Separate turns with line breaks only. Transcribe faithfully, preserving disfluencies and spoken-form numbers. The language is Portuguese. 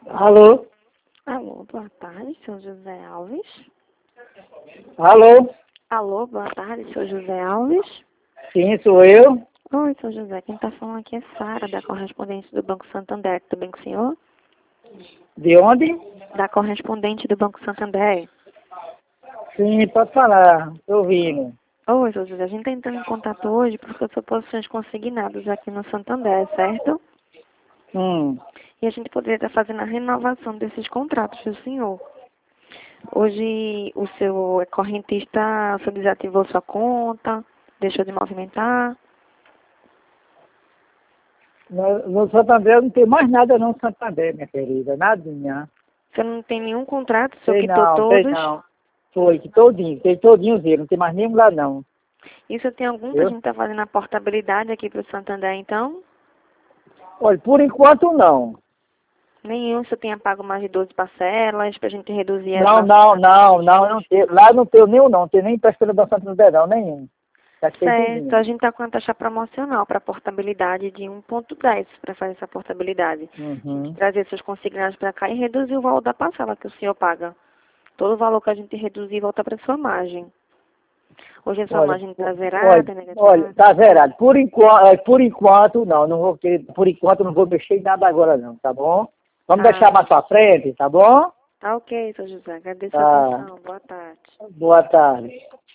Alô?
Alô, boa tarde, senhor José Alves.
Alô?
Alô, boa tarde, senhor José Alves.
Sim, sou eu.
Oi, senhor José, quem está falando aqui é Sara, da correspondente do Banco Santander. Tudo bem com o senhor?
De onde?
Da correspondente do Banco Santander.
Sim, pode falar. Estou ouvindo.
Oi, senhor José, a gente está entrando em contato hoje porque eu sou posições consignadas aqui no Santander, certo?
Hum.
E a gente poderia estar fazendo a renovação desses contratos do senhor. Hoje o seu correntista, o senhor desativou sua conta, deixou de movimentar.
No, no Santander não tem mais nada não, Santander, minha querida. Nadinha.
Você não tem nenhum contrato, o senhor
Tem
quitou
não, tem
todos.
não. Foi, que todinho, tem todinho zero, não tem mais nenhum lá não.
Isso tem algum que a
Viu?
gente está fazendo a portabilidade aqui para o Santander, então?
Olha, por enquanto não.
Nenhum, você tenha pago mais de doze parcelas para a gente reduzir as
Não,
nossas
não, não,
taxas de
não, não
juros.
tem. Lá não tem nenhum não, tem nem prestando do Santander não, nenhum. Já tem
Certo,
tudinho.
a gente está com a taxa promocional para portabilidade de um ponto dez para fazer essa portabilidade.
Uhum.
Trazer seus consignados para cá e reduzir o valor da parcela que o senhor paga. Todo o valor que a gente reduzir volta para sua margem. Hoje a sua
Olha,
margem
po-
está zerada,
olha, olha,
negativada?
tá zerado. Por enquanto, por enquanto não, não vou querer, por enquanto não vou mexer em nada agora não, tá bom? Vamos deixar
Ah,
mais pra frente, tá bom?
tá ok, seu José. Agradeço a
Tá.
atenção. Boa tarde.
Boa tarde.